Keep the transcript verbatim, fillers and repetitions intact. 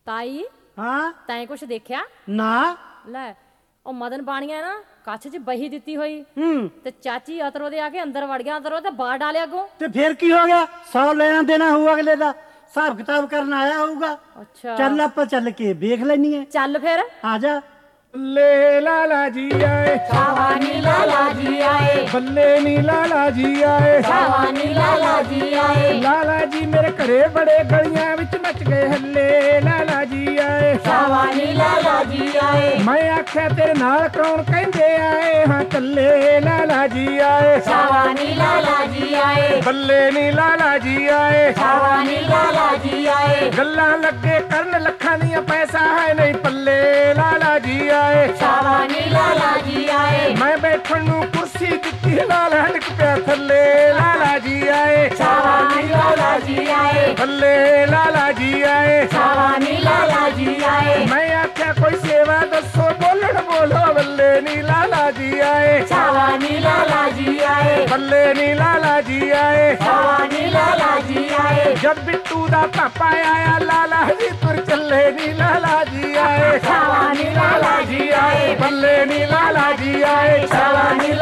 ਤਾਈ ਹਾਂ ਤੈਂ ਕੁਛ ਦੇਖਿਆ? ਨਾ ਲੈ ਉਹ ਮਦਨ ਬਾਣੀਆਂ ਨਾ ਕੱਛ 'ਚ ਬਹੀ ਦਿੱਤੀ ਹੋਈ ਹੂੰ ਤੇ ਚਾਚੀ ਅਤਰੋ ਦੇ ਆ ਕੇ ਅੰਦਰ ਵੜ ਗਿਆ, ਅੰਦਰੋਂ ਤੇ ਬਾਹਰ ਡਾਲਿਆ ਅੱਗੋਂ। ਤੇ ਫਿਰ ਕੀ ਹੋ ਗਿਆ? ਸੌ ਲੈਣਾ ਦੇਣਾ ਹੋਊ ਅਗਲੇ ਦਾ, ਹਿਸਾਬ ਕਿਤਾਬ ਕਰਨ ਆਇਆ ਹੋਊਗਾ। ਅੱਛਾ ਚੱਲ ਆਪਾਂ ਚੱਲ ਕੇ ਵੇਖ ਲੈਣੀ ਹੈ। ਚੱਲ ਫਿਰ। ਆ ਜਾ। ਬੱਲੇ ਲਾਲਾ ਜੀ ਆਏ, ਸ਼ਾਵਾਨੀ ਲਾਲਾ ਜੀ ਆਏ, ਬੱਲੇ ਨੀ ਲਾਲਾ ਜੀ ਆਏ, ਸ਼ਾਵਾਨੀ ਲਾਲਾ ਜੀ ਆਏ, ਲਾਲਾ ਜੀ ਮੇਰੇ ਘਰੇ ਬੜੇ ਗਲੀਆਂ ਵਿੱਚ ਮਚ ਗਏ ਹੱਲੇ, ਲਾਲਾ ਜੀ ਆਏ, ਸ਼ਾਵਾਨੀ ਲਾਲਾ ਜੀ ਆਏ, ਮੈਂ ਆਖਿਆ ਤੇਰੇ ਨਾਲ ਕੌਣ ਕਹਿੰਦੇ ਆਏ, ਹਾਂ ਕੱਲੇ ਲਾਲਾ ਜੀ ਆਏ, ਸ਼ਾਵਾਨੀ ਲਾਲਾ ਜੀ ਆਏ, ਬੱਲੇ ਨੀ ਲਾਲਾ ਜੀ ਆਏ, ਸ਼ਾਵਾਨੀ ਲਾਲਾ ਜੀ ਆਏ, ਗੱਲਾਂ ਲੱਗੇ ਕਰਨ ਲੱਖਾਂ ਦੀਆਂ ਪੈਸਾ ਹੈ ਨਹੀਂ ਪੱਲੇ, ਲਾਲਾ ਜੀ ਆਏ, ਸ਼ਾਵਾਨੀ ਲਾਲਾ ਜੀ ਆਏ, ਮੈਂ ਬੈਠਣ ਨੂੰ ਕੁਰਸੀ ਦਿੱਤੀ ਲਾਲਾ ਨਿਕ ਪਿਆ ਥੱਲੇ, ਲਾਲਾ ਜੀ ਆਏ, ਸ਼ਾਵਾਨੀ ਲਾਲਾ ਜੀ ਆਏ, ਬੱਲੇ ਲਾਲਾ ਜੀ ਆਏ, ਸ਼ਾਵਾਨੀ ਲਾਲਾ ਜੀ ਆਏ, ਮੈਂ ਆਖਿਆ ਕੋਈ ਸੇਵਾ ਦੱਸੋ, ਬੋਲਣ ਬੋਲੋ ਬੱਲੇ ਨੀ ਲਾਲਾ ਜੀ ਆਏ, ਸ਼ਾਵਾਨੀ ਲਾਲਾ ਜੀ ਆਏ, ਬੱਲੇ ਨੀ ਲਾਲਾ ਜੀ ਆਏ, ਸ਼ਾਵਾਨੀ ਲਾਲਾ ਜੀ ਆਏ, ਜਦ ਬਿੱਟੂ ਦਾ ਪਾਪਾ ਆਇਆ ਲਾਲਾ ਜੀ ਤੁਰ ਚੱਲੇ ਨੀ ਲਾਲਾ ਜੀ ਆਏ, ਸ਼ਾਵਾਨੀ ਲਾਲਾ ਜੀ ਆਏ, ਬੱਲੇ ਨੀ ਲਾਲਾ ਜੀ ਆਏ, ਸ਼ਾਵਾਨੀ